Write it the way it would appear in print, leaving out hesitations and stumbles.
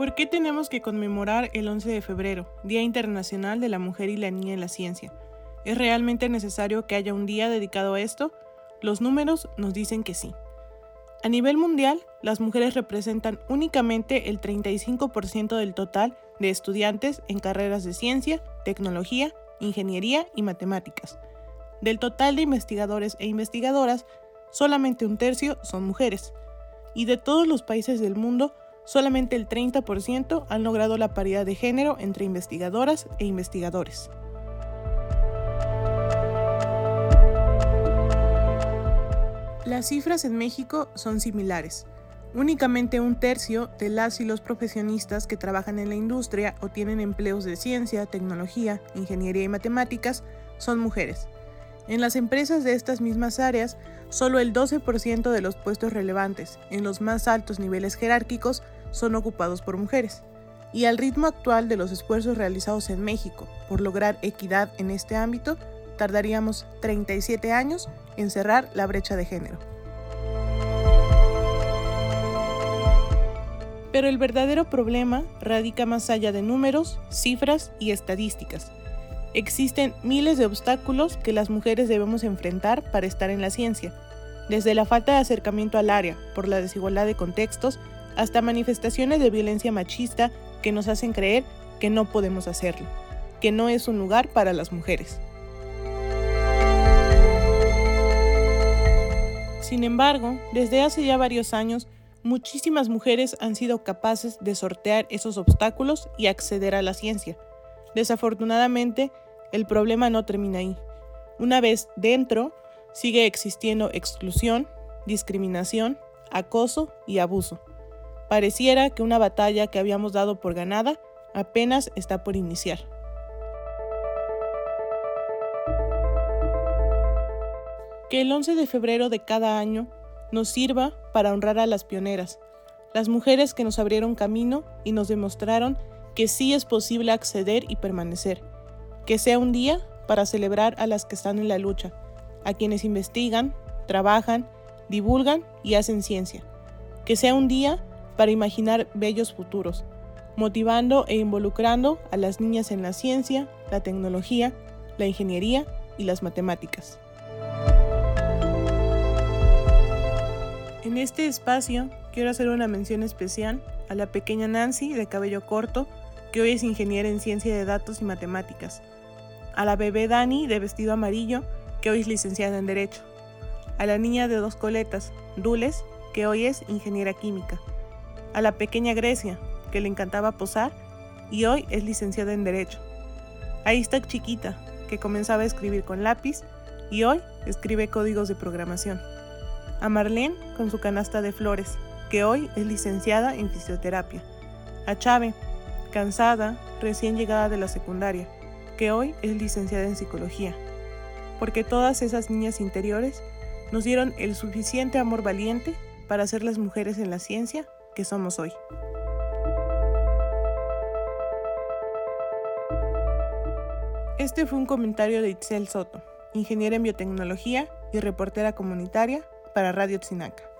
¿Por qué tenemos que conmemorar el 11 de febrero, Día Internacional de la Mujer y la Niña en la Ciencia? ¿Es realmente necesario que haya un día dedicado a esto? Los números nos dicen que sí. A nivel mundial, las mujeres representan únicamente el 35% del total de estudiantes en carreras de ciencia, tecnología, ingeniería y matemáticas. Del total de investigadores e investigadoras, solamente un tercio son mujeres. Y de todos los países del mundo, solamente el 30% han logrado la paridad de género entre investigadoras e investigadores. Las cifras en México son similares. Únicamente un tercio de las y los profesionistas que trabajan en la industria o tienen empleos de ciencia, tecnología, ingeniería y matemáticas son mujeres. En las empresas de estas mismas áreas, solo el 12% de los puestos relevantes en los más altos niveles jerárquicos son ocupados por mujeres. Y al ritmo actual de los esfuerzos realizados en México por lograr equidad en este ámbito, tardaríamos 37 años en cerrar la brecha de género. Pero el verdadero problema radica más allá de números, cifras y estadísticas. Existen miles de obstáculos que las mujeres debemos enfrentar para estar en la ciencia, desde la falta de acercamiento al área por la desigualdad de contextos hasta manifestaciones de violencia machista que nos hacen creer que no podemos hacerlo, que no es un lugar para las mujeres. Sin embargo, desde hace ya varios años, muchísimas mujeres han sido capaces de sortear esos obstáculos y acceder a la ciencia. Desafortunadamente, el problema no termina ahí. Una vez dentro, sigue existiendo exclusión, discriminación, acoso y abuso. Pareciera que una batalla que habíamos dado por ganada apenas está por iniciar. Que el 11 de febrero de cada año nos sirva para honrar a las pioneras, las mujeres que nos abrieron camino y nos demostraron que sí es posible acceder y permanecer. Que sea un día para celebrar a las que están en la lucha, a quienes investigan, trabajan, divulgan y hacen ciencia. Que sea un día para imaginar bellos futuros, motivando e involucrando a las niñas en la ciencia, la tecnología, la ingeniería y las matemáticas. En este espacio quiero hacer una mención especial a la pequeña Nancy de cabello corto, que hoy es ingeniera en ciencia de datos y matemáticas, a la bebé Dani de vestido amarillo, que hoy es licenciada en Derecho, a la niña de 2 coletas, Dules, que hoy es ingeniera química, a la pequeña Grecia, que le encantaba posar y hoy es licenciada en Derecho, a esta chiquita, que comenzaba a escribir con lápiz y hoy escribe códigos de programación, a Marlene con su canasta de flores, que hoy es licenciada en fisioterapia, a Chave, cansada, recién llegada de la secundaria, que hoy es licenciada en psicología, porque todas esas niñas interiores nos dieron el suficiente amor valiente para ser las mujeres en la ciencia que somos hoy. Este fue un comentario de Itzel Soto, ingeniera en biotecnología y reportera comunitaria para Radio Tzinaca.